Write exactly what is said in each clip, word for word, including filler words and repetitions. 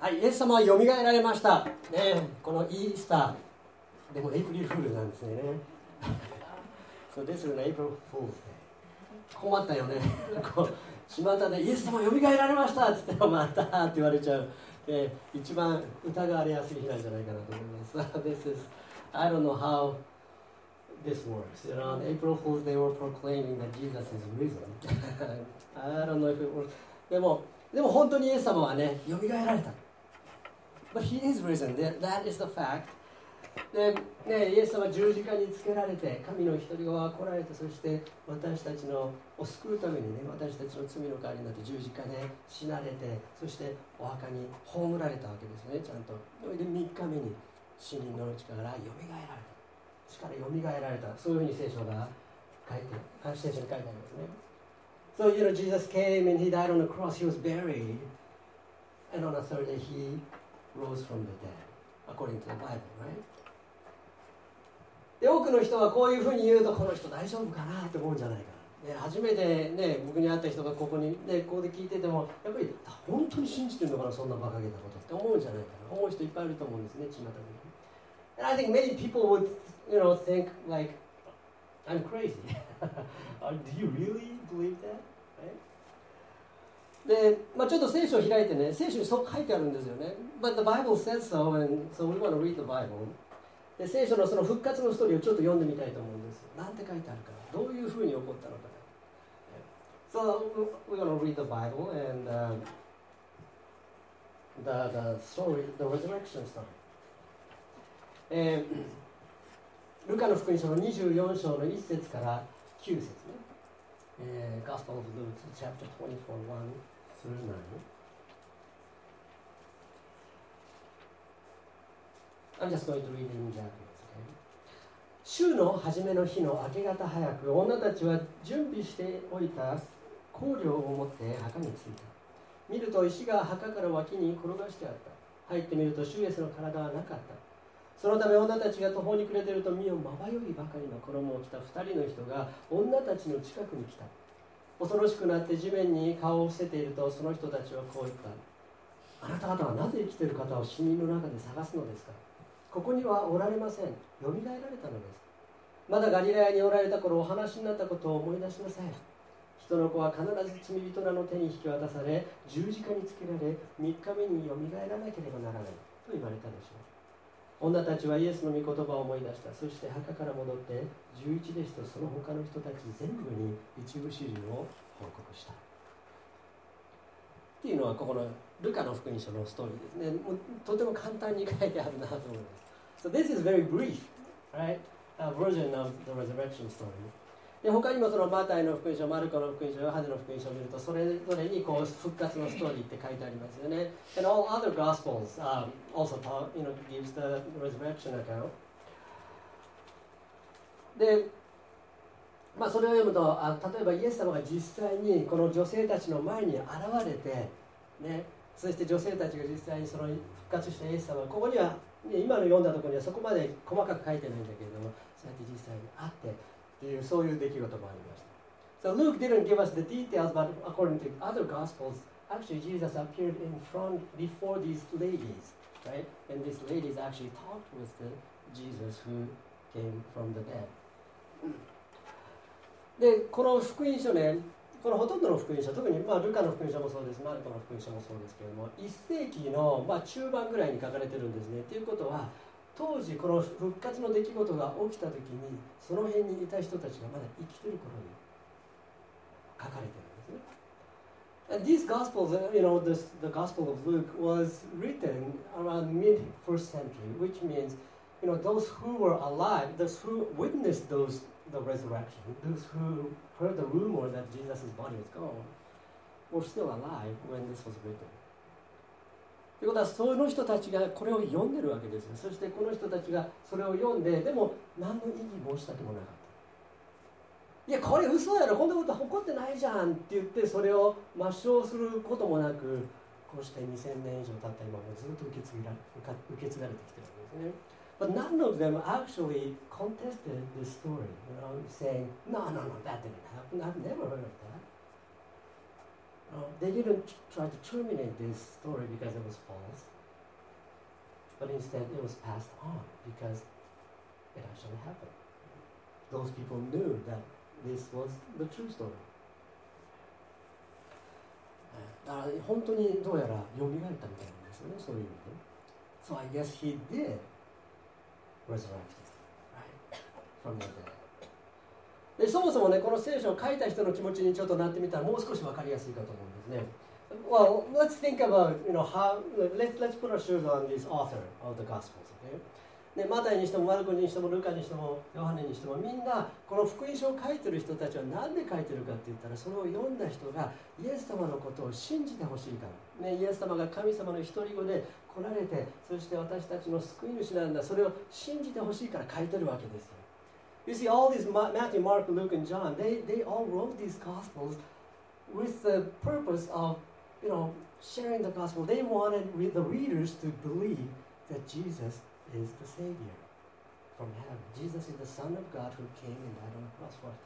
はい、イエス様はよみがえられました、ね、このイースターでもエイプリルフールなんですねSo this is an April Fool's Day。 困ったよねこう巷でイエス様よみがえられましたって言ってまたって言われちゃう、えー、一番疑われやすい日なんじゃないかなと思います This is, I don't know how this works. You know, on April Fool's they were proclaiming that Jesus is risen. I don't know if it works. でも、でも本当にイエス様はね、よみがえられた。But he is risen. That is the fact. で、ね、イエス様は十字架につけられて、神の一人子が来られて、そして私たちのを救うためにね、私たちの罪の代わりになって十字架で死なれて、そしてお墓に葬られたわけですね、ちゃんと。で、みっかめに死人のうちからよみがえられた。力よみがえられた、そういうふうに聖書が書いて、聖書に書いてありますね。So, you know, Jesus came and he died on the cross, he was buried, and on the third day he rose from the dead, according to the Bible, right? で、多くの人はこういうふうに言うと、この人大丈夫かなって思うんじゃないかな。ね、初めてね、僕に会った人がここに、ね、ここで聞いてても、やっぱり本当に信じてるのかな、そんな馬鹿げたことって思うんじゃないかな。思う人いっぱいいると思うんですね、巷に。And I think many people would, you know, think like, I'm crazy. Do you really believe that? Right? で、まあ、ちょっと聖書を開いてね、聖書にそう書いてあるんですよね。But the Bible says so, and so we want to read the Bible. で、聖書のその復活のストーリーをちょっと読んでみたいと思うんです。なんて書いてあるかな、どういうふうに起こったのかな。So we're going to read the Bible and、uh, the, the story, the resurrection story. えー、ルカの福音書のにじゅうよん章のいち節からきゅう節ね、えー、Gospel of Luke, chapter twenty-four, one through nine. I'm just going to read it in Japanese, okay? 週の初めの日の明け方早く、女たちは準備しておいた香料を持って墓に着いた。見ると石が墓から脇に転がしてあった。入ってみると主イエスの体はなかった。そのため女たちが途方に暮れていると、身をまばゆいばかりの衣を着た二人の人が女たちの近くに来た。恐ろしくなって地面に顔を伏せていると、その人たちはこう言った。あなた方はなぜ生きている方を死人の中で探すのですか。ここにはおられません。よみがえられたのです。まだガリラヤにおられた頃お話になったことを思い出しなさい。人の子は必ず罪人らの手に引き渡され、十字架につけられ、みっかめによみがえらなければならないと言われたでしょう。女たちはイエスの御言葉を思い出した。そして墓から戻って十一弟子とその他の人たち全部に一部始終を報告したっていうのは、ここのルカの福音書のストーリーですね。もうとても簡単に書いてあるなと思います。So this is very brief, right? A version of the resurrection story. で、他にもそのマタイの福音書、マルコの福音書、ヨハネの福音書を見ると、それぞれにこう復活のストーリーって書いてありますよね。And all other gospels、um, also talk, you know, gives the resurrection account. で、まあ、それを読むと、あ、例えばイエス様が実際にこの女性たちの前に現れて、ね、そして女性たちが実際にその復活したイエス様、ここには、ね、今の読んだところにはそこまで細かく書いてないんだけれども、そうやって実際に会ってっていう、そういう出来事もありました。So Luke didn't give us the details, but according to other gospels, actually Jesus appeared in front before these ladies, right? And these ladies actually talked with the Jesus who came from the dead. で、この福音書ね、このほとんどの福音書、特に、まあ、ルカの福音書もそうです、マルコの福音書もそうですけれども、いっ世紀の、まあ、中盤ぐらいに書かれてるんですね。ということは、当時この復活の出来事が起きた時に、その辺にいた人たちがまだ生きてる頃に書かれてるんですね。And these gospels, you know, this, the Gospel of Luke was written around mid-first century, which means, you know, those who were alive, those who witnessed those the resurrection, those who heard the rumor that Jesus' body was gone, were still alive when this was written. ということは、その人たちがこれを読んでるわけですよ。そしてこの人たちがそれを読んで、でも何の異議申し立てもなかった。いや、これ嘘やろ、こんなこと起こってないじゃんって言って、それを抹消することもなく、こうしてにせんねん以上経った今もずっと受け継がれ受け継がれてきてるわけですね。But none of them actually contested this story, you know, saying, no, no, no, that didn't happen. I've never heard of that. No, they didn't try to terminate this story because it was false. but instead it was passed on because it actually happened. Those people knew that this was the true story. だから本当にどうやら蘇ったみたいなんですよね、そういう意味で。So I guess he did resurrect, right? From the dead. でそもそもね、この聖書を書いた人の気持ちにちょっとなってみたらもう少し分かりやすいかと思うんですね。Well, let's think about, you know, how, let's, let's put our shoes on this author of the Gospels, okay? ね、マタイにしてもマルコにしてもルカにしてもヨハネにしてもみんなこの福音書を書いてる人たちは何で書いてるかって言ったら、それを読んだ人がイエス様のことを信じてほしいから、ね、イエス様が神様の独り子で来られて、そして私たちの救い主なんだ、それを信じてほしいから書いてるわけですよ。You see, all these Matthew, Mark, Luke, and John, they, they all wrote these Gospels with the purpose of, you know, sharing the Gospel. They wanted the readers to believe that Jesus is the Savior from heaven. Jesus is the Son of God who came and died on the cross for us.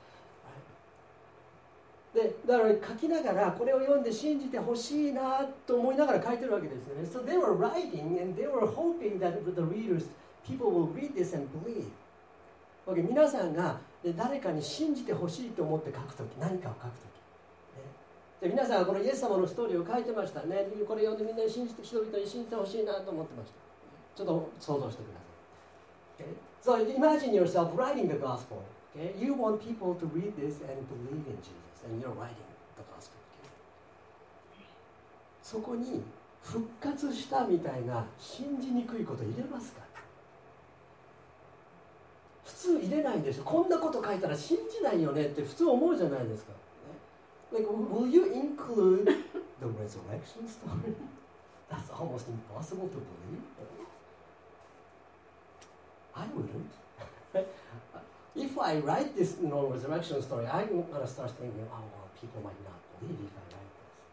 Right? で、だから書きながらこれを読んで信じてほしいなと思いながら書いてるわけですよね。So they were writing and they were hoping that the readers, people will read this and believe. Okay, 皆さんが誰かに信じてほしいと思って書くとき、何かを書くとき、ね、で皆さんはこのイエス様のストーリーを書いてましたね。これ読んでみんなに信じて、人々に信じてほしいなと思ってました。ちょっと想像してください。Okay? So imagine yourself writing the gospel. Okay? You want people to read this and believe in Jesus, and you're writing the gospel. Okay? そこに復活したみたいな信じにくいこと入れますか？普通入れないんですよ。こんなこと書いたら信じないよねって普通思うじゃないですか。Like, will you include the resurrection story? That's almost impossible to believe. I wouldn't. If I write this, you know, resurrection story, I'm going to start thinking, oh, well, people might not believe if I write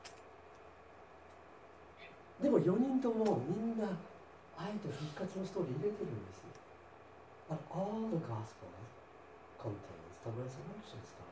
this. でもよにんともみんなあえて復活のストーリー入れてるんですよ。But all the Gospel contains the resurrection story.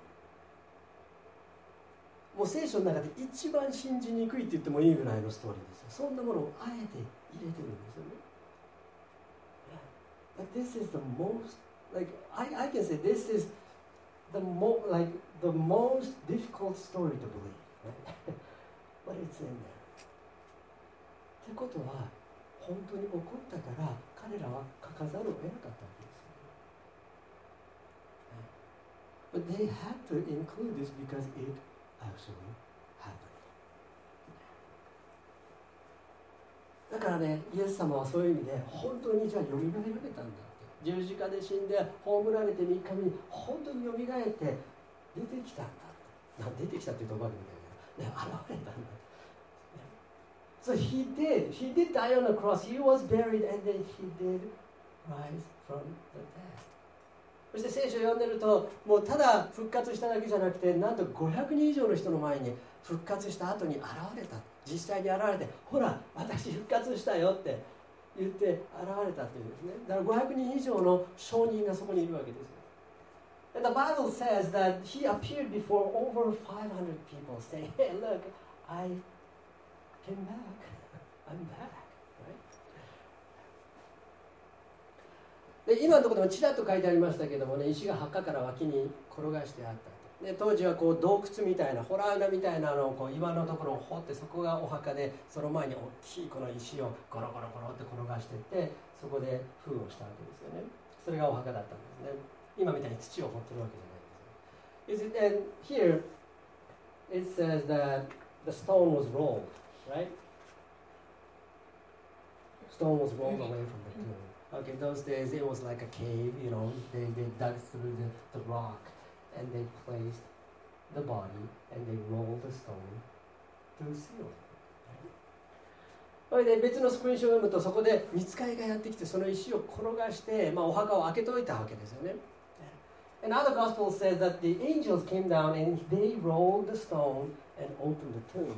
もう聖書の中で一番信じにくいって言ってもいいぐらいのストーリーですよ。そんなものをあえて入れてるんですよね。But this is the most, like, I, I can say this is the, mo, like, the most difficult story to believe, right? But it's in there. ってことは、本当に起こったから彼らは書かざるを得なかったわけですよね。But they had to include this because it actually happened. だからね、イエス様はそういう意味で本当にじゃあよみがえられたんだって、十字架で死んで葬られてみっかめに本当によみがえって出てきたんだって。出てきたっていうところみたいな、ね、現れたんだって。So he did. He did die on the cross. He was buried and then he did rise from the dead. そして聖書を読んでると、もうただ復活しただけじゃなくて、なんとごひゃくにん以上の人の前に復活した後に現れた。実際に現れて、ほら、私復活したよって言って現れたっていうんですね。だからごひゃくにん以上の証人がそこにいるわけですよ。And the Bible says that he appeared before over five hundred people saying, hey, look, I came back. I'm back. Right? で今のところでもちらっと書いてありましたけどもね、石が墓から脇に転がしてあったと。で当時はこう洞窟みたいな洞穴みたいなのをこう岩のところを掘って、そこがお墓で、その前に大きいこの石をゴロゴロゴロって転がしていって、そこで封をしたわけですよね。それがお墓だったんですね。今みたいに土を掘ってるわけじゃないんですよ。Is it, and here it says that the stone was rolled, right? Stone was rolled away from the tomb. Okay, those days it was like a cave, you know, they, they dug through the, the rock and they placed the body and they rolled the stone to seal it. それで別の福音書を読むと、そこで御使いがやってきてその石を転がして、まあ、お墓を開けといたわけですよね。And other gospel says that the angels came down and they rolled the stone and opened the tomb.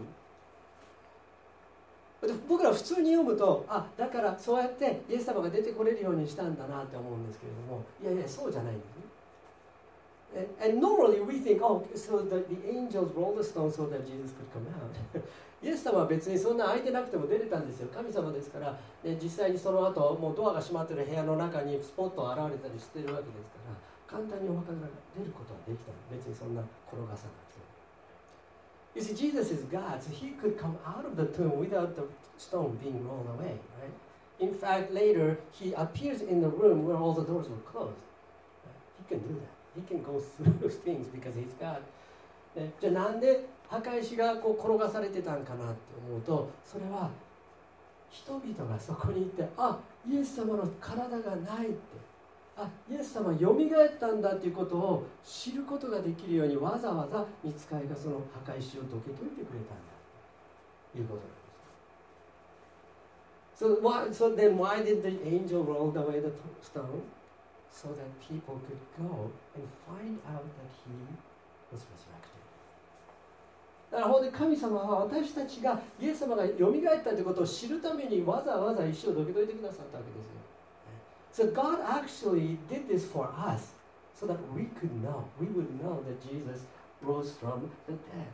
僕ら普通に読むと、あ、だからそうやってイエス様が出てこれるようにしたんだなって思うんですけれども、いやいやそうじゃないんですね。 And, and normally we think, oh, so the, the angels rolled the stone so that Jesus could come out. イエス様は別にそんな開いてなくても出れたんですよ。神様ですから、で実際にその後もうドアが閉まってる部屋の中にスポッと現れたりしてるわけですから、簡単にお墓から出ることはできたの。別にそんな転がさなくて。You see, Jesus is God, so he could come out of the tomb without the stone being rolled away, right? In fact, later he appears in the room where all the doors were closed. He can do that. He can go through things because he's God. じゃあなんで墓石がこう転がされてたんかなって思うと、それは人々がそこにいて、あ、イエス様の体がないって、あ、イエス様よみがえったんだっていうことを知ることができるように、わざわざ御使いがその墓石をどけといてくれたんだということなんです。So, why, so then why did the angel roll away the stone? So that people could go and find out that he was resurrected. だから本当に神様は私たちがイエス様がよみがえったということを知るためにわざわざ石をどけといてくださったわけですよ。So God actually did this for us so that we could know, we would know that Jesus rose from the dead.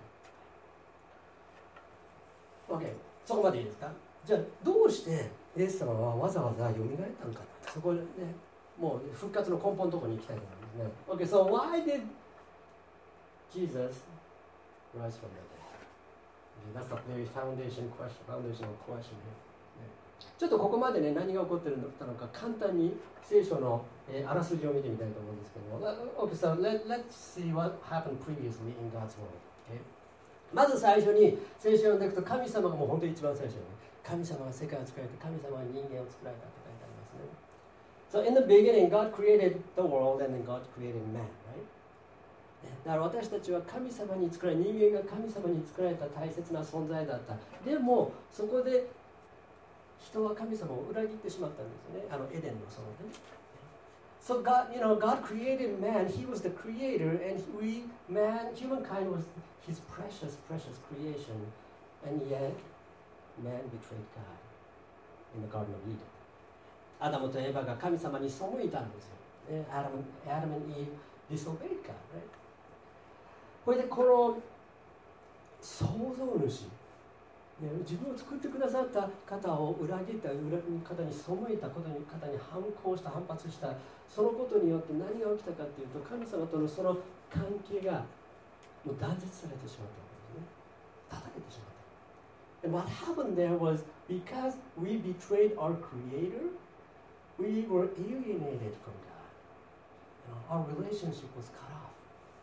OK、そこまでいいですか？じゃあどうしてイエス様はわざわざよみがえったのかな、そこでね、もう復活の根本のところに行きたいと思いますね。OK、so why did Jesus rise from the dead? That's a very foundation question, foundational question here. ちょっとここまでね、何が起こってるのか簡単に聖書の、えー、あらすじを見てみたいと思うんですけども。OK、so let, let's see what happened previously in God's world.、Okay? まず最初に聖書を読んでいくと、神様がもう本当に一番最初に、神様が世界を作られて、神様が人間を作られたって書いてありますね。So in the beginning, God created the world and then God created man, right? だから私たちは神様に作られ、人間が神様に作られた大切な存在だった。でもそこで人は神様を裏切ってしまったんですね。あのエデンの園で。So God, you know, God created man. He was the creator, and we, man, humankind was His precious, precious creation, and yet man betrayed God in the Garden of Eden. アダムとエヴァが神様に背いたんですよ。ね、Adam, Adam and Eve disobeyed God, right? これでこの創造主、ね、自分を作ってくださった方を裏切った方に背いたことに方に反抗した反発したそのことによって何が起きたかというと、神様とのその関係がもう断絶されてしまったんですね。叩けてしまった。And what happened there was because we betrayed our Creator, we were alienated from God. You know, our relationship was cut off.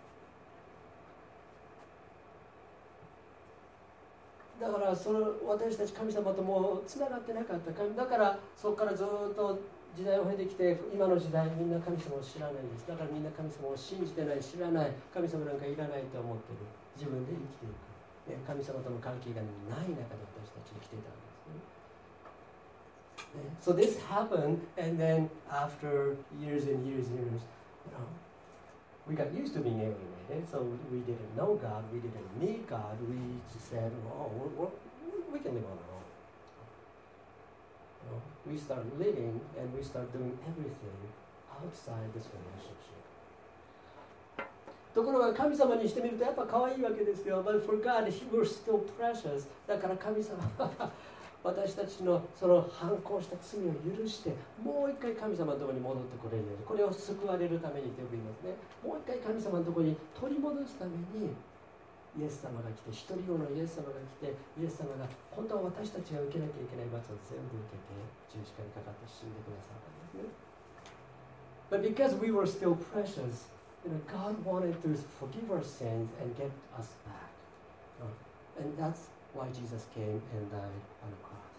だからその私たち神様ともうつながってなかった。だからそこからずっと時代を経てきて、今の時代みんな神様を知らないんです。だからみんな神様を信じてない、知らない、神様なんかいらないと思ってる。自分で生きていく。神様との関係がない中で私たち生きていたんですね。So this happened, and then after years and years and years, you know, we got used to being alienated, so we didn't know God, we didn't need God, we just said, oh, we're, we're, we can live on our own. You know, we start living and we start doing everything outside this relationship. ところが神様にしてみるとやっぱ可愛いわけですよ。But for God, He was still precious. だから神様は私たちのその反抗した罪を許してもう一回神様のところに戻ってこれるように、これを救われるためにと呼びますね。もう一回神様のところに取り戻すためにイエス様が来て、一人子のイエス様が来て、イエス様が本当は私たちが受けなきゃいけない罰を全部受けて十字架にかかって死んでくださったんですね。But because we were still precious, you know, God wanted to forgive our sins and get us back. And that's why Jesus came and died on the cross.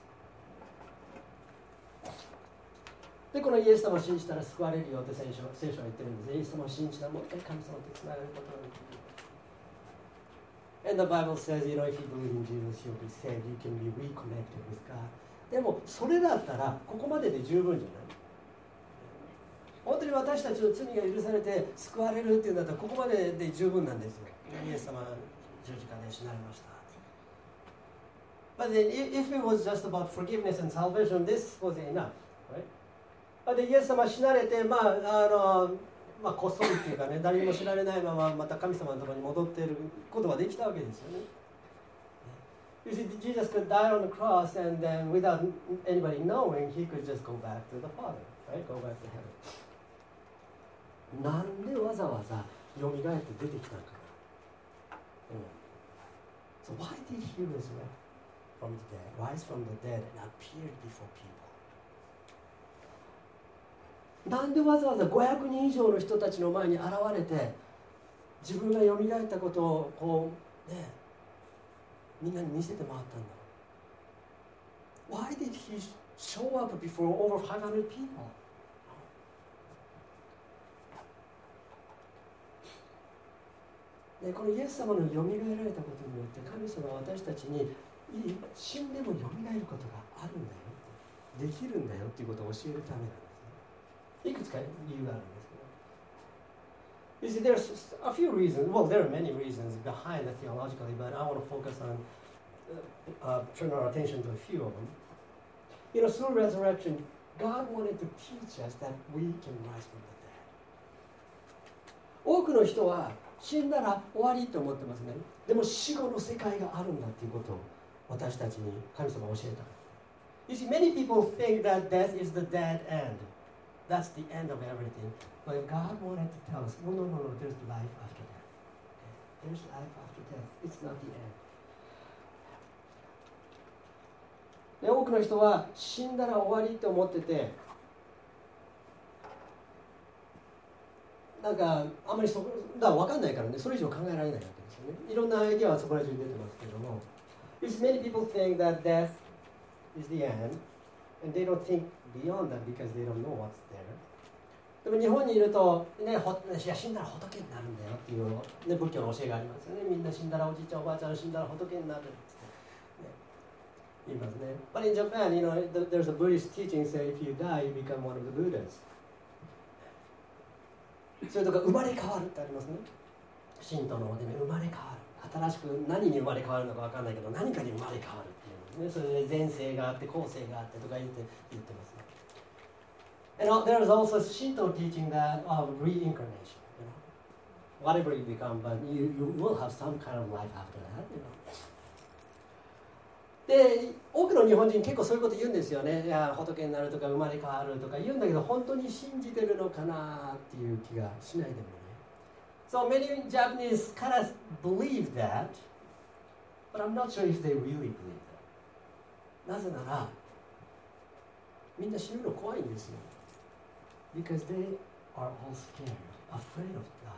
で、このイエス様を信じたら救われるよって聖書、聖書は言ってるんです。イエス様を信じたらもう一回神様とつながることができる。And the Bible says, you know, if you believe in Jesus, you'll be saved. You can be reconnected with God. でも、それだったらここまでで十分じゃない。本当に私たちの罪が許されて救われるっていうんだったらここまでで十分なんですよ。イエス様十字架で死なれました。But then if it was just about forgiveness and salvation, this was enough, right? でイエス様死なれて、まああのまあ、こっそりっていうかね、誰にも知られないまままた神様のところに戻っていることができたわけですよね。You see, Jesus could die on the cross and then without anybody knowing, he could just go back to the Father, right? Go back to heaven. なんでわざわざよみがえって出てきたのかな、うん、So why did he resurrect from the dead, rise from the dead and appear before people? なんでわざわざごひゃくにん以上の人たちの前に現れて自分がよみがえったことをこうねみんなに見せて回ったんだろう。 Why did he show up before over five hundred people? でこのイエス様のよみがえられたことによって神様は私たちに死んでもよみがえることがあるんだよ、できるんだよっていうことを教えるためなんですね。いくつか理由があるんですけど。You see, there's a few reasons. Well, there are many reasons behind that theologically, but I want to focus on, uh, uh, turn our attention to a few of them. You know, through resurrection, God wanted to teach us that we can rise from the dead. 多くの人は死んだら終わりと思ってますね。でも死後の世界があるんだっていうことを私たちに神様は教えた。You see, many people think that death is the dead end.That's the end of everything. But God wanted to tell us, no, no, no, no, there's life after death. Okay? There's life after death. It's not the end. で多くの人は死んだら終わりと思ってて、なんかあんまりそこだから分かんないからね、それ以上考えられないわけですよね。いろんなアイディアはそこら中に出てますけれども、many people think that death is the end.And they don't think beyond that because they don't know what's there. でも日本にいると、ね、ほいや死んだら仏になるんだよっていう、ね、仏教の教えがありますよね。みんな死んだらおじいちゃんおばあちゃん死んだら仏になるって、ね、言いますね。But in Japan, you know, there's a Buddhist teaching say if you die, you become one of the Buddhas. それとか生まれ変わるってありますね。神道の方でね、生まれ変わる。新しく何に生まれ変わるのか分かんないけど、何かに生まれ変わるっていうね。それで前世があって後世があってとか言って言ってますね。And there is also Shinto teaching that of reincarnation. You know, whatever you become, but you you will have some kind of life after that. You know. で多くの日本人結構そういうこと言うんですよね。いや仏になるとか生まれ変わるとか言うんだけど、本当に信じてるのかなっていう気がしないでもね。So many Japanese kind of believe that, but I'm not sure if they really believe that. なぜならみんな死ぬの怖いんですよ。Because they are all scared, afraid of dying.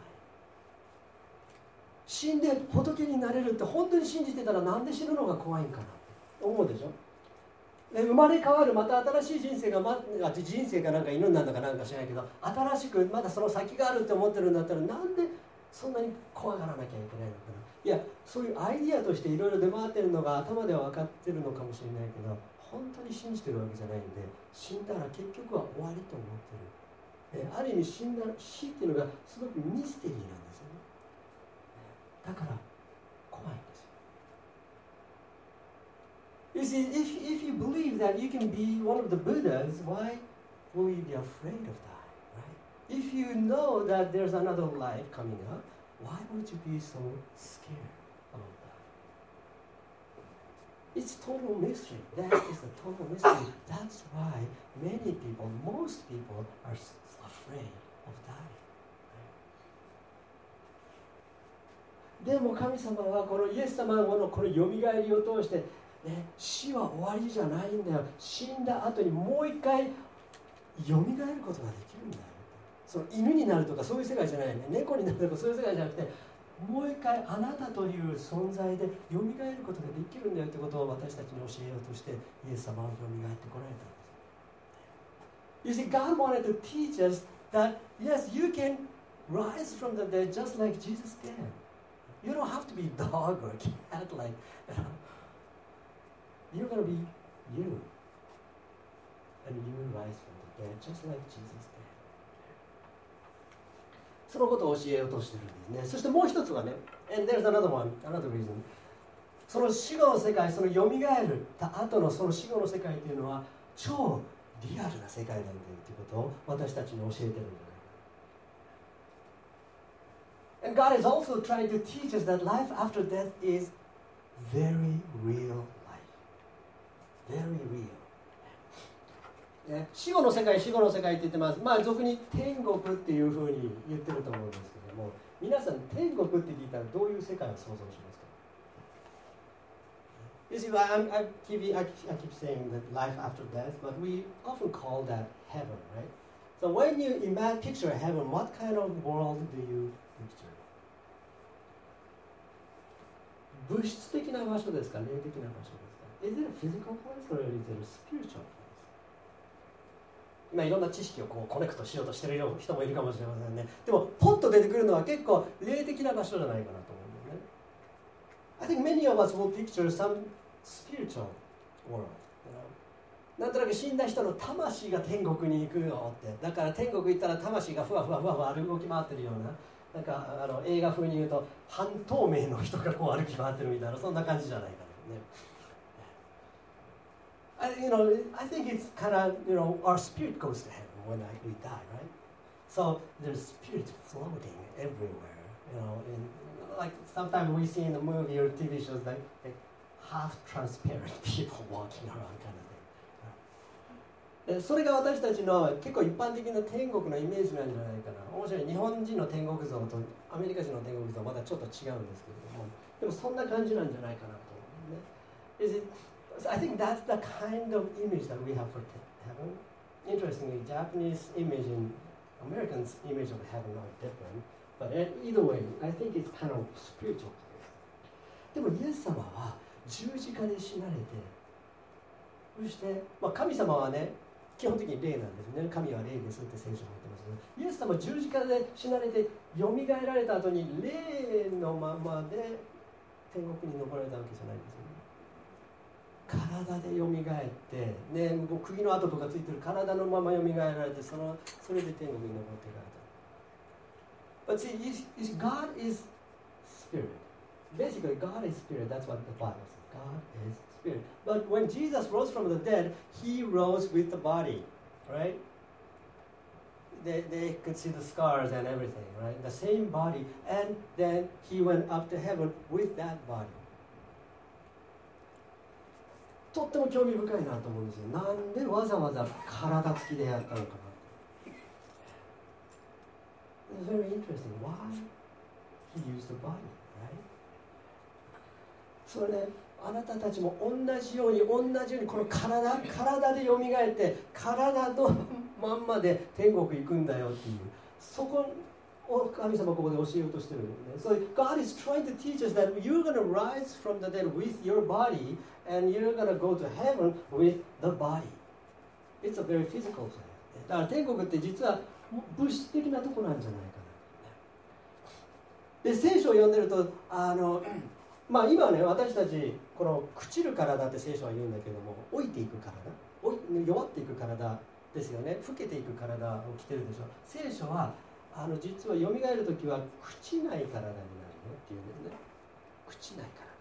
死んで仏になれるって本当に信じてたらなんで死ぬのが怖いんかなって思うでしょ。で生まれ変わるまた新しい人生が、ま、人生かなんか犬なんだかなんかしないけど新しくまだその先があるって思ってるんだったらなんでそんなに怖がらなきゃいけないのかな。いやそういうアイディアとしていろいろ出回ってるのが頭では分かってるのかもしれないけど本当に信じてるわけじゃないんで死んだら結局は終わりと思ってる。ある意味死んだ死っていうのがすごくミステリーなんですよね。だから怖いんですよ。You see, if, if you believe that you can be one of the Buddhas, why will you be afraid of dying, right? If you know that there's another life coming up, why would you be so scared about that? It's total mystery. That is the total mystery. That's why many people, most people are afraid of dying. でも神様はこのイエス様のこのよみがえりを通して、ね、死は終わりじゃないんだよ。死んだ後にもう一回よみがえることができるんだよ。その犬になるとかそういう世界じゃないね。猫になるとかそういう世界じゃなくて、もう一回あなたという存在でよみがえることができるんだよということを私たちに教えようとしてイエス様はよみがえってこられたんです。You see, God wanted to teach us that yes, you can rise from the dead just like Jesus did. You don't have to be dog or cat like, you know. You're going to be you. And you will rise from the dead just like Jesus did. そのことを教えようとしてるんですね。そしてもう一つはね、and there's another one, another reason. その死後の世界、そのよみがえるた後のその死後の世界というのは超リアルな世界なんだよということを私たちに教えてるんじゃないか。 And God is also trying to teach us that life after death is very real life. Very real. ね、死後の世界、死後の世界って言ってます。まあ俗に天国っていうふうに言ってると思うんですけども、皆さん天国って聞いたらどういう世界を想像しますか？ You see, I, I, keep, I keep saying that life after death, but we often call that heaven, right? So when you imagine, picture heaven, what kind of world do you picture? 物質的な場所ですか？霊的な場所ですか？ Is it a physical place or is it a spiritual place? 今いろんな知識をこうコネクトしようとしている人もいるかもしれませんね。でもポッと出てくるのは結構霊的な場所じゃないかなと思うんだよね。I think many of us will picture some spiritual world. You know? なんとなく死んだ人の魂が天国に行くよって。だから天国行ったら魂がふわふわふわふわ動き回ってるような。なんかあの映画風に言うと半透明の人がこう歩き回ってるみたいな、そんな感じじゃないかなね。I, you know, I think it's kind of, you know, our spirit goes to heaven when like, we die, right? So there's spirit floating everywhere, you know, and like sometimes we see in the movie or T V shows like, like half transparent people walking around kind of thing. それが私たちの結構一般的な天国のイメージなんじゃないかな。面白い。日本人の天国像とアメリカ人の天国像はまだちょっと違うんですけれども、でもそんな感じなんじゃないかなと思うね。Is it, I think that's the kind of image that we have for heaven. Interestingly, Japanese image and Americans' image of heaven are different. But either way, I think it's kind of spiritual place. でもイエス様は十字架で死なれて、そして、まあ、神様はね、基本的に霊なんですね。神は霊ですって聖書が言ってますけど、イエス様は十字架で死なれてよみがえられた後に霊のままで天国に昇られたわけじゃないんですよね。体でよみがえって、ね、釘の跡とかついてる体のままよみがえられて、そのそれで天国に昇っていかれた。But see, you see, God is spirit. Basically, God is spirit. That's what the Bible says. God is spirit. But when Jesus rose from the dead, he rose with the body, right? They, they could see the scars and everything, right? The same body. And then he went up to heaven with that body. とっても興味深いなと思うんですよ。なんでわざわざ体つきでやったのかな。It's very interesting. Why he used the body, right? それね、あなたたちも同じように同じようにこの体体でよみがえって体のまんまで天国行くんだよっていう、そこを神様ここで教えようとしてるんですね。So God is trying to teach us that you're going to rise from the dead with your body and you're going to go to heaven with the body. It's a very physical place. だから天国って実は物質的なとこなんじゃないかな。で、聖書を読んでるとあのまあ今はね、私たちこの朽ちる体って聖書は言うんだけども、老いていく体、弱っていく体ですよね。老けていく体を着てるでしょ。聖書はあの実は蘇るときは朽ちない体になるよっていうんですね。朽ちない体、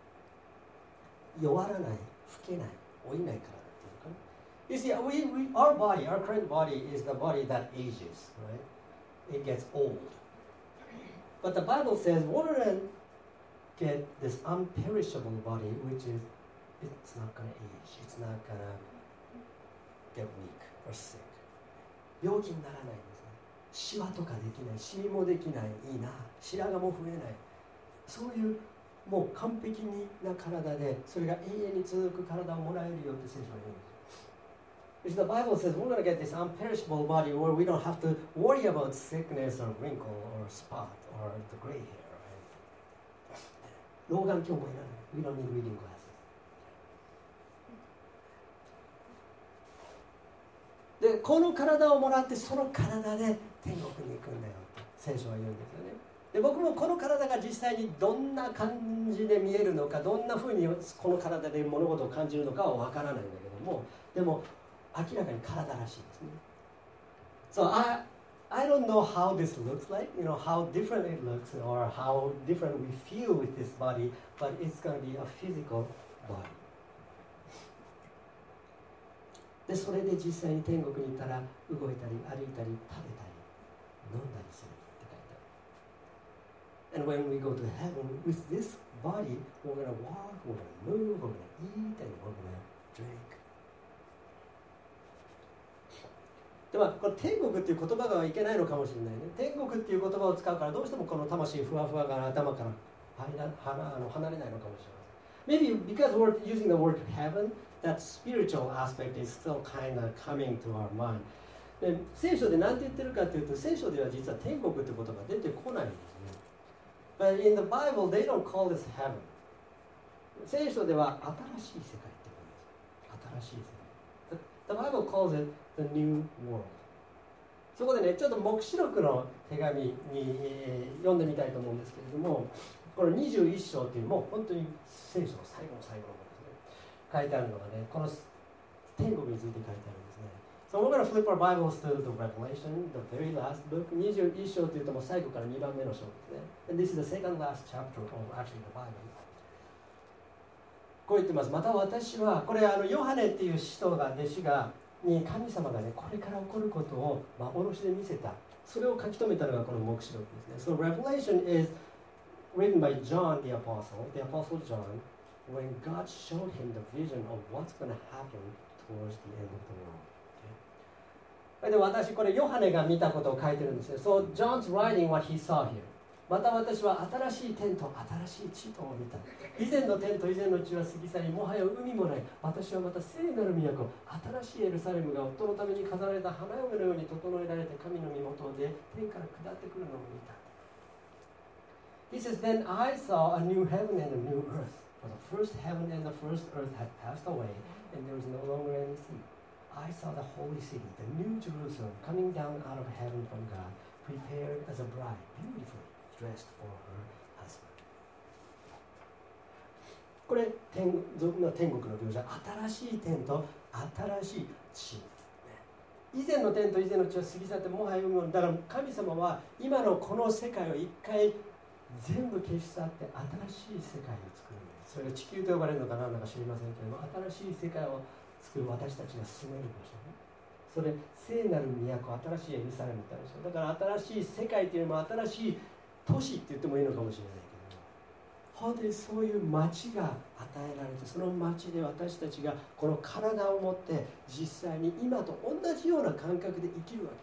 弱らない、老けない、老いない体っていうのかな。You see, we, we, our body, our current body is the body that ages, right? It gets old. But the Bible says, we're going to get this unperishable body, which is, it's not going to age, it's not going to get weak or sick. 病気にならないんですね。シワとかできない、シミもできない、いいな、白髪も増えない。そういうもう完璧な体で、それが永遠に続く体をもらえるよって聖書は言うんです。Because the Bible says we're going to get this unperishable body where we don't have to worry about sickness or wrinkle or spot or the gray hair, right? 老眼鏡もいらない。We don't need reading glasses. で、この体をもらってその体で天国に行くんだよって聖書は言うんですよね。で、僕もこの体が実際にどんな感じで見えるのか、どんなふうにこの体で物事を感じるのかはわからないんだけども、でも明らかに体らしいですね。So I, I don't know how this looks like, you know, how different it looks or how different we feel with this body, but it's going to be a physical body. で、それで実際に天国に行ったら動いたり歩いたり食べたり飲んだりするって書いて And when we go to heaven with this body, we're going to walk, we're going to move, we're going to eat, and we're going to drink. ではこの天国っていう言葉がいけないのかもしれないね。天国っていう言葉を使うからどうしてもこの魂ふわふわが頭から離れないのかもしれません。Maybe because we're using the word heaven, that spiritual aspect is still kind of coming to our mind. で聖書で何て言ってるかというと、聖書では実は天国って言葉が出てこないんですね。But in the Bible, they don't call this heaven. 聖書では新しい世界って言うんです。新しい世界。The, the Bible calls it the new world. そこでね、ちょっと黙示録の手紙に、えー、読んでみたいと思うんですけれども、このにじゅういっ章っていうもう本当に聖書の最後の最後のものですね。書いてあるのがね、この天国について書いてあるんですね。So we're going to flip our Bibles to the Revelation, the very last book. にじゅういっ章というともう最後からにばんめの章ですね。And this is the second last chapter of actually the Bible. こう言ってます。また私は、これあのヨハネっていう使徒が弟子がに神様がね、これから起こることを幻で見せた。それを書き留めたのがこの黙示録ですね。So Revelation is written by John the Apostle, the Apostle John, when God showed him the vision of what's going to happen towards the end of the world. で私これヨハネが見たことを書いてるんですよ。So John's writing what he saw here. また私は新しい天と新しい地とを見た。以前の天と以前の地は過ぎ去り、もはや海もない。私はまた聖なる都、新しいエルサレムが夫のために飾られた花嫁のように整えられて神の身元で天から下ってくるのを見た。He says, Then I saw a new heaven and a new earth. For the first heaven and the first earth had passed away, and there was no longer any sea. I saw the holy city, the new Jerusalem, coming down out of heaven from God, prepared as a bride, beautifully dressed for her husband. これ天の天国の描写、新しい天と新しい地。以前の天と以前の地は過ぎ去ってもはや海もだから神様は今のこの世界を一回全部消し去って新しい世界を作るんです。それが地球と呼ばれるのか何だか知りませんけれども、新しい世界を作る私たちが住める場所ね。それ聖なる都、新しいエルサレムってあるでしょ。だから新しい世界っていうのも新しい都市って言ってもいいのかもしれないけども、本当にそういう街が与えられて、その街で私たちがこの体を持って実際に今と同じような感覚で生きるわ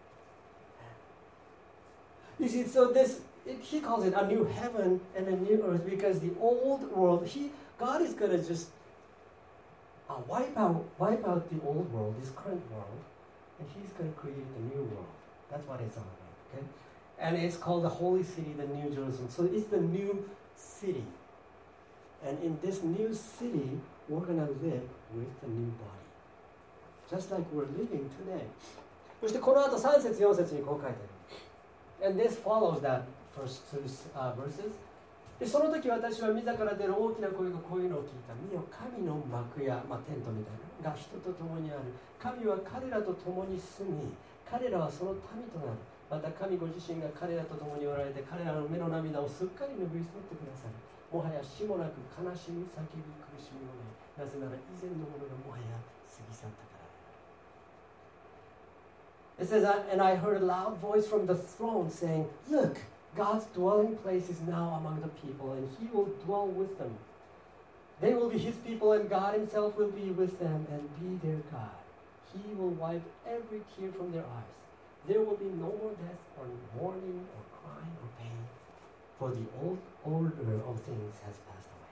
けです。You see, so this he calls it a new heaven and a new earth because the old world, he God is going to just uh, wipe out wipe out the old world, this current world, and he's going to create a new world. That's what it's all about. Okay, and it's called the Holy City, the New Jerusalem. So it's the new city, and in this new city, we're going to live with the new body, just like we're living today. そしてこの後さん節よん節にこう書いてある。And this follows that first two uh, verses. でその時私は自ら出る大きな声がこういうのを聞いた。見よ、神の幕や、まあ、テントみたいなのが人と共にある。神は彼らと共に住み、彼らはその民となる。また神ご自身が彼らと共におられて、彼らの目の涙をすっかり拭い去ってくださる。もはや死もなく悲しみ、叫び、苦しみもない。なぜなら以前のものがもはや過ぎ去ったから。It says, and I heard a loud voice from the throne saying, Look, God's dwelling place is now among the people, and he will dwell with them. They will be his people, and God himself will be with them and be their God. He will wipe every tear from their eyes. There will be no more death, or mourning, or crying, or pain, for the old order of things has passed away.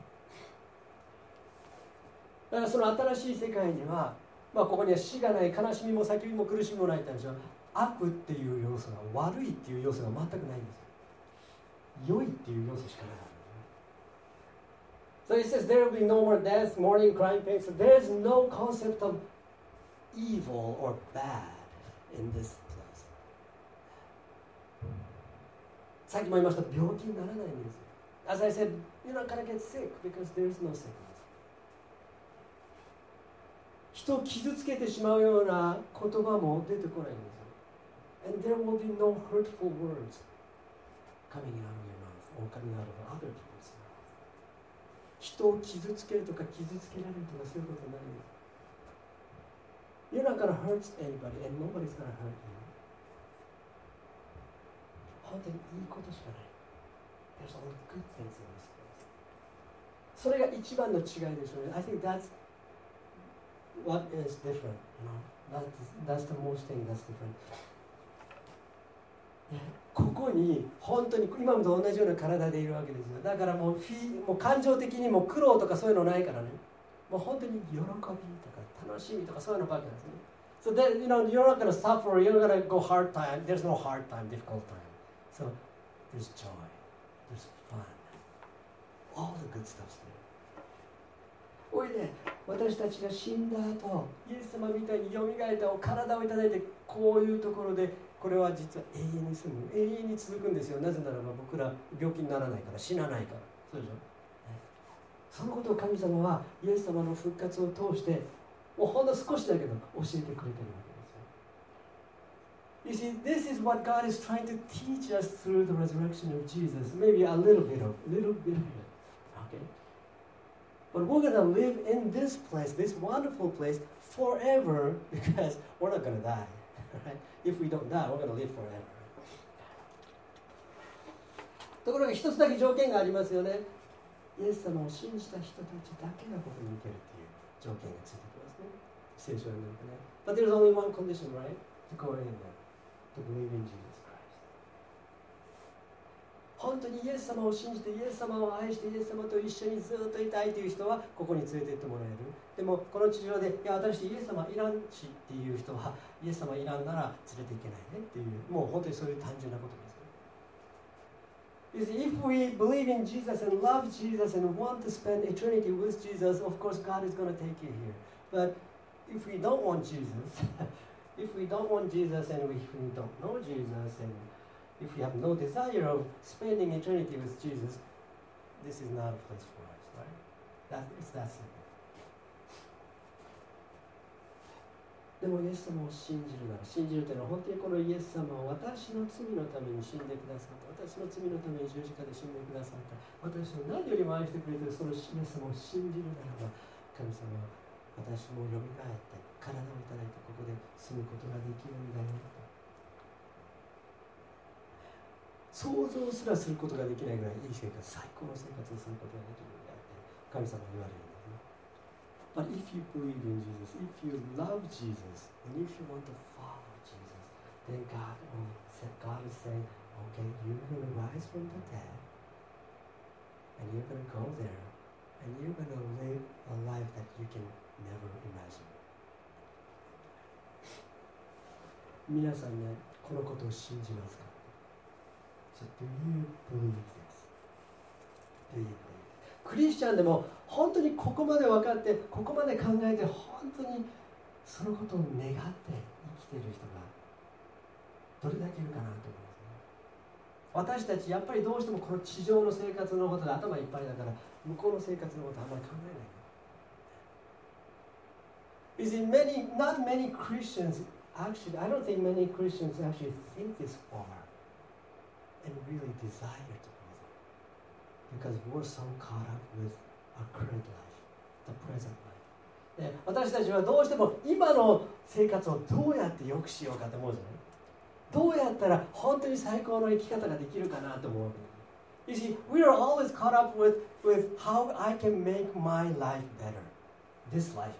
だからその新しい世界には、まあここには死がない、悲しみも叫びも苦しみもないってあるでしょ。悪っていう要素が、悪いっていう要素が全くないんですよ。良いっていう要素しかない。So it says there will be no more death, mourning, crying, pain. So there is no concept of evil or bad in this place. さっきも言いました、病気にならないんですよ。As I said, you're not going to get sick because there is no sickness. 人を傷つけてしまうような言葉も出てこないんですよ。And there will be no hurtful words coming out of your mouth or coming out of other people's mouth. 人を傷つけるとか傷つけられるとかそういうことになるんです。You're not going to hurt anybody and nobody's going to hurt you. 本当にいいことしかない。 There's only good things in this place. それが一番の違いですよね。I think that's what is different, you know. That's, that's the most thing that's different. ここに本当に今と同じような体でいるわけですよ。だからもうフィもう感情的にも苦労とかそういうのないからね。もう本当に喜びとか楽しみとかそういうのばっかりですね。So that, you know, you're not going to suffer, you're going to go hard time. There's no hard time, difficult time. So there's joy, there's fun. All the good stuff's there. おいで、私たちが死んだ後、イエス様みたいによみがえったお体をいただいて、こういうところで、これは実は永遠に住む、永遠に続くんですよ。なぜならば僕ら病気にならないから、死なないから。そうでしょ。そのことを神様はイエス様の復活を通して、もうほんの少しだけど教えてくれてるわけですよ。You see, this is what God is trying to teach us through the resurrection of Jesus. Maybe a little bit of, little bit of it. Okay? But we're going to live in this place, this wonderful place, forever because we're not going to die. Right? If we don't die, we're going to live forever. ところが一つだけ条件がありますよね。イエス様を信じた人たちだけがここに行けるっていう条件がついてきますね。聖書を読んでるとね。But there's only one condition, right? To go in there. To believe in Jesus Christ. 本当にイエス様を信じてイエス様を愛してイエス様と一緒にずっといたいという人はここに連れて行ってもらえる。でもこの地上でいや私イエス様いらんしっていう人はイエス様いらんなら連れて行けないねっていうもう本当にそういう単純なことです。You see, if we believe in Jesus and love Jesus and want to spend eternity with Jesus, of course God is going to take you here. But if we don't want Jesus, if we don't want Jesus and if we don't know Jesus and if we have no desire of spending eternity with Jesus, this is not a place for us, right? That, it's that simple. でもイエス様を信じるなら信じるというのは本当にこのイエス様は私の罪のために死んでくださった私の罪のために十字架で死んでくださった私を何よりも愛してくれているそのイエス様を信じるならば神様は私もよみがえって体をいただいてここで住むことができるんだよと想像すらすることができないぐらいいい生活最高の生活をすることができるんだって神様は言われるんですね。But if you believe in Jesus, if you love Jesus, and if you want to follow Jesus, then God, oh, God is saying, okay, you're going to rise from the dead, and you're going to go there, and you're going to live a life that you can never imagine. 皆さんね、このことを信じますか So do you believe this? Do you believe?クリスチャンでも本当にここまで分かってここまで考えて本当にそのことを願って生きている人がどれだけいるかなと思いますね。私たちやっぱりどうしてもこの地上の生活のことで頭いっぱいだから向こうの生活のことあんまり考えない。You see, many, not many Christians actually, I don't think many Christians actually think this far and really desire to.Because we're so caught up with our current life, the present life. で、私たちはどうしても今の生活をどうやって良くしようかと思うじゃないどうやったら本当に最高の生き方ができるかなと思うわけです。You see, we are always caught up with, with how I can make my life better. This life better, right?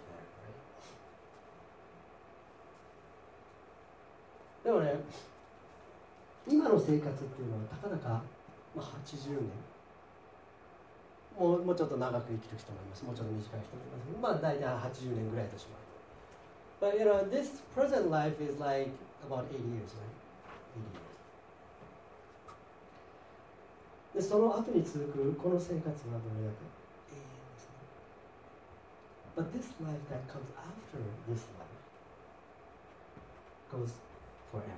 でもね、今の生活っていうのはたかだか、まあ、はちじゅうねんもう、もうちょっと長く生きる人もいます。もうちょっと短い人もいます。まあ大体はちじゅうねんぐらいとします。But you know, this present life is like about eighty years, right? eighty years. で、その後に続くこの生活はどれだけ永遠ですね。But this life that comes after this life goes forever.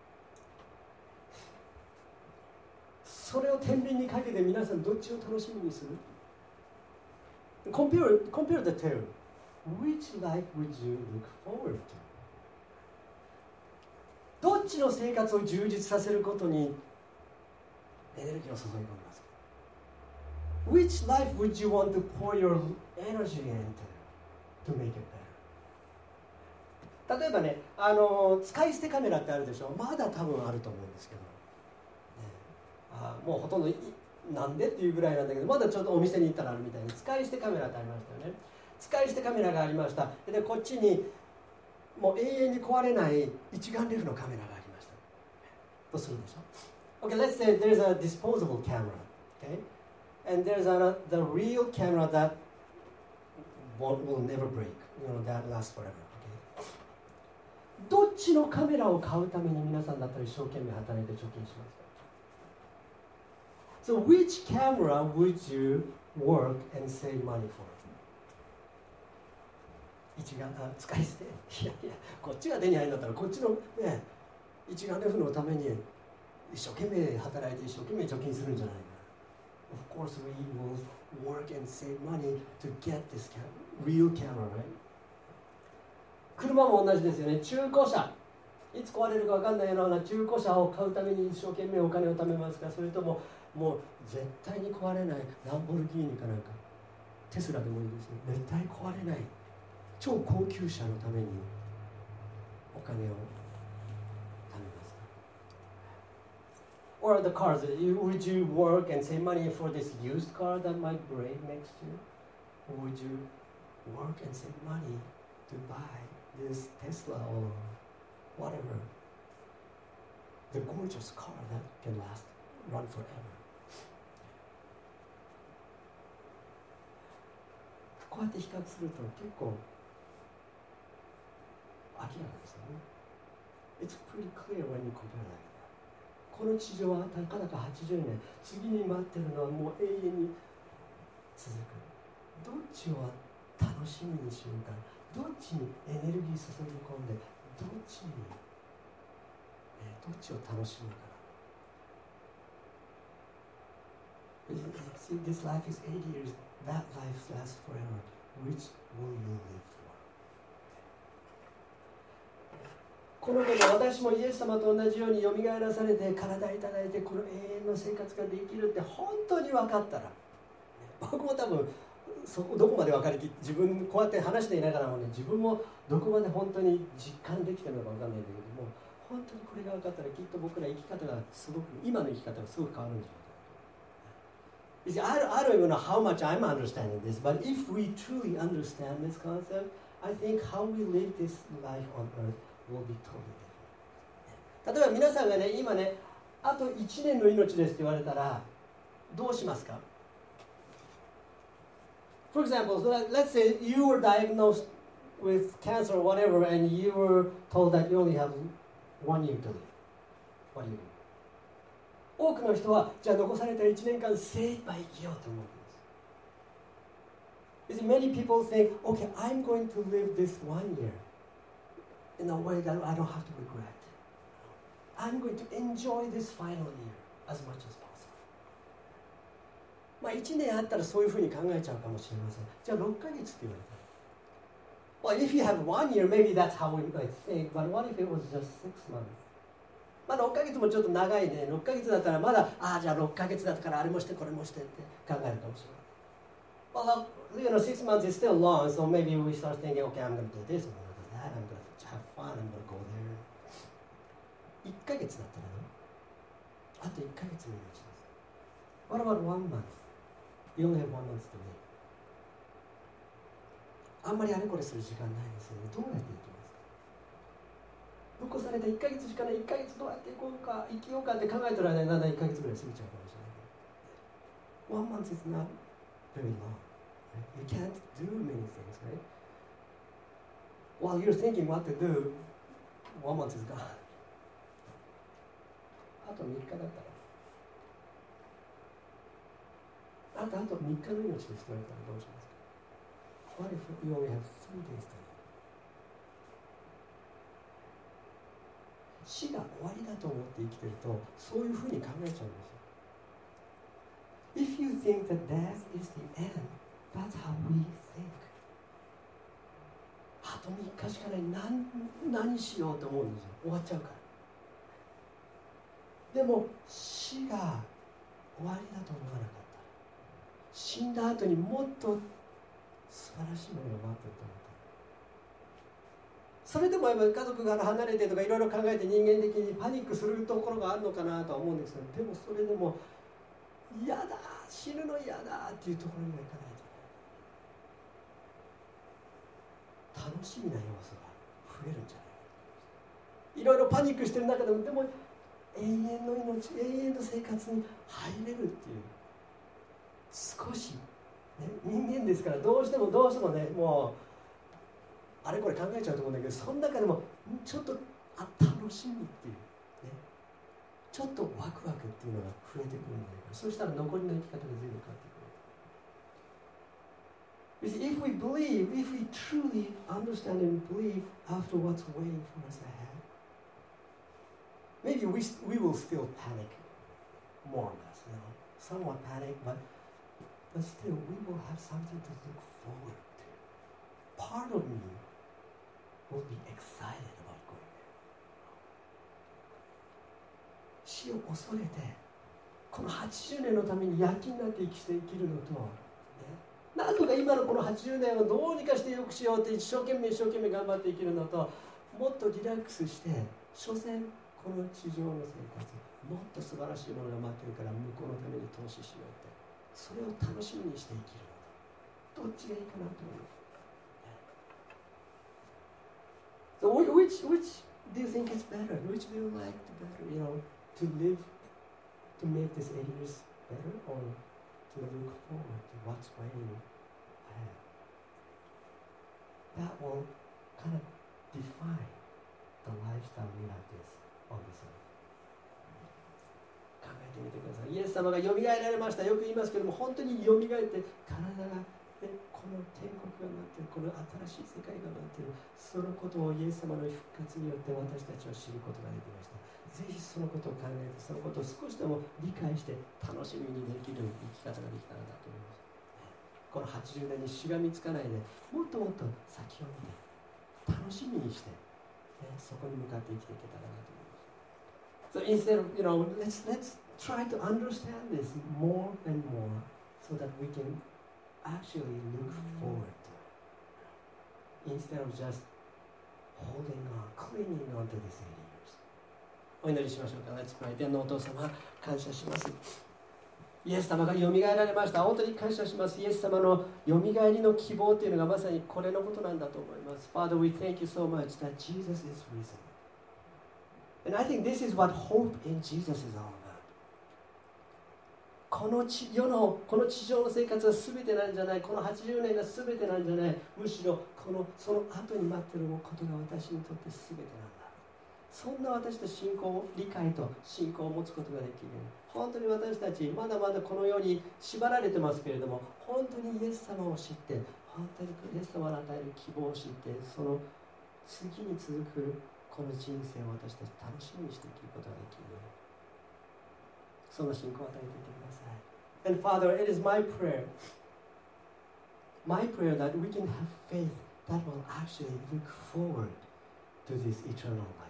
それを天秤にかけて皆さんどっちを楽しみにする？Compare, compare the two. Which life would you look forward to? どっちの生活を充実させることにエネルギーを注い込みますか Which life would you want to pour your energy into to make it better? 例えばね、あの使い捨てカメラってあるでしょまだ多分あると思うんですけど、ね、あもうほとんどなんでっていうぐらいなんだけど、まだちょっとお店に行ったらあるみたいに使い捨てカメラってありましたよね。使い捨てカメラがありました。でこっちにもう永遠に壊れない一眼レフのカメラがありました。どうするでしょう？ Okay, let's say there's a disposable camera, okay? And there's a, the real camera that won't, will never break, you know, that lasts forever, okay? どっちのカメラを買うために皆さんだったら一生懸命働いて貯金しますか？ So which camera would you work and save money for? 一眼あ使い捨ていやいやこっちが手に入るんだったらこっちのね一眼レフのために一生懸命働いて一生懸命貯金するんじゃないか。Of course we will work and save money to get this cam- real camera, right? 車も同じですよね。中古車いつ壊れるか分かんないような中古車を買うために一生懸命お金を貯めますか、それとももう絶対に壊れないランボルギーニかなんかテスラでもいいですね、絶対壊れない超高級車のためにお金を貯めますか。 Or the cars, would you work and save money for this used car that might break next year? Or would you work and save money to buy this Tesla or whatever, the gorgeous car that can last, run forever? こうやって比較すると結構明らかですよね。It's pretty clear when you compare like that. この地上はたかだかはちじゅうねん、次に待ってるのはもう永遠に続く。どっちを楽しみにしようか、どっちにエネルギー注ぎ込んで、どっちに、えー、どっちを楽しむかな。See, this life is eighty years, that life lasts forever. Which will you live for? このこと私もイエス様と同じようによみがえらされて体いただいてこの永遠の生活ができるって本当に分かったら、僕も多分そこどこまで分かりきって自分こうやって話していながらもね、自分もどこまで本当に実感できてるのか分かんないんだけども、本当にこれが分かったらきっと僕ら生き方がすごく今の生き方がすごく変わるんじゃないか。You see, I don't, I don't even know how much I'm understanding this, but if we truly understand this concept, I think how we live this life on earth will be totally different. 例えば皆さんがね、今ね、あといちねんの命ですって言われたらどうしますか？ For example, so let, let's say you were diagnosed with cancer or whatever and you were told that you only have one year to live. What do you do?多くの人はじゃあ残されたいちねんかん精一杯生きようと思うんです。Many people think, okay, I'm going to live this one year in a way that I don't have to regret. I'm going to enjoy this final year as much as possible. まあいちねんあったらそういうふうに考えちゃうかもしれません。じゃあろっかげつって言われたら Well, if you have one year, maybe that's how we might think, but what if it was just six months?まあろっかげつもちょっと長いね。ろっかげつだったらまだああじゃあろっかげつだったからあれもしてこれもしてって考えるかもしれない。Well, you know, six months is still long, so maybe we start thinking, okay, I'm going to do this, I'm going to do that, I'm going to have fun, I'm going to go there. いっかげつだったらね、あといっかげつの命です。What about one month? You only have one month to live. あんまりあれこれする時間ないですよね。どうやっていきますか？残されたいっかげつしかない。いっかげつどうやっていこうか生きようかって考えてる間にだんだんいっかげつぐらい過ぎちゃうかもしれない。One month is not very long. Right? You can't do many things, right? While you're thinking what to do, one month is gone. あとみっかだったら、あとあとみっかの命ですと言われたらどうしますか？ What if you only have three days to live?死が終わりだと思って生きてるとそういうふうに考えちゃうんですよ。If you think that death is the end, that's how we think. あとみっかしかない。 何, 何しようと思うんですよ。終わっちゃうから。でも死が終わりだと思わなかったら、死んだ後にもっと素晴らしいものが待ってると思った。それでもやっぱり家族から離れてとかいろいろ考えて人間的にパニックするところがあるのかなとは思うんですけど、でもそれでも嫌だ、死ぬの嫌だっていうところにはいかないとね、楽しみな要素が増えるんじゃないかと思います。いろいろパニックしてる中でも、でも永遠の命、永遠の生活に入れるっていう、少し、ね、人間ですからどうしてもどうしてもね、もうあれこれ考えちゃうと思うんだけど、その中でもちょっとあ楽しみっていう、ね、ちょっとワクワクっていうのが増えてくるんじゃないか。そしたら残りの生き方が随分変わってくる。You see, if we believe, if we truly understand and believe after what's waiting for us ahead, maybe we, we will still panic more or less, you know, somewhat panic, but, but still we will have something to look forward to. Part of me will be excited about going there. 死を恐れて、このはちじゅうねんのために躍起になって生きて生きるのと、ね、なんとか今のこのはちじゅうねんをどうにかしてよくしようって一生懸命一生懸命頑張って生きるのと、もっとリラックスして、所詮この地上の生活、もっと素晴らしいものが待ってるから向こうのために投資しようって、それを楽しみにして生きるのと、どっちがいいかなと思います。So which, which do you think is better? Which do you like better? You know, to live, to make this eight years better, or to look forward to what's waiting ahead? That will kind of define the lifestyle we have this on this earth. 考えてみてください。イエス様がよみがえられました。よく言いますけども、本当によみがえって体が、ね、この天国が待っている、この新しい世界が待っている、そのことをイエス様の復活によって私たちは知ることができました。ぜひそのことを考えて、そのことを少しでも理解して楽しみにできる生き方ができたらなと思います。このはちじゅうねんにしがみつかないで、もっともっと先を見て楽しみにして、ね、そこに向かって生きていけたらなと思います。So instead of, you know, let's, let's try to understand this more and more so that we can actually look forward to it instead of just holding on, clinging on to this eighty years. お祈りしましょうか。Let's pray. 天のお父様、感謝します。イエス様がよみがえられました。本当に感謝します。イエス様のよみがえりの希望というのがまさにこれのことなんだと思います。Father, we thank you so much that Jesus is risen. And I think this is what hope in Jesus is all about. この地世のこの地上の生活は全てなんじゃない。このはちじゅうねんが全てなんじゃない。むしろこのその後に待っていることが私にとって全てなんだ。そんな私と信仰、理解と信仰を持つことができる。本当に私たちまだまだこのように縛られてますけれども、本当にイエス様を知って、本当にイエス様の与える希望を知って、その次に続くこの人生を私たち楽しみにして生きることができる。その信仰を与えていってください。And Father, it is my prayer, my prayer that we can have faith that will actually look forward to this eternal life.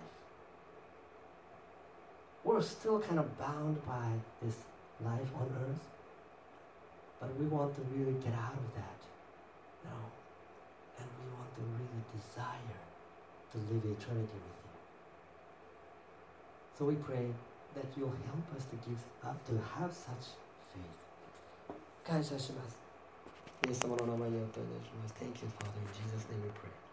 We're still kind of bound by this life on earth, but we want to really get out of that, you know, and we want to really desire to live eternity with you. So we pray that you'll help us to give up, to have such faith. 感謝します。イエス様の名前によってお願いします。Thank you, Father. In Jesus' name we pray.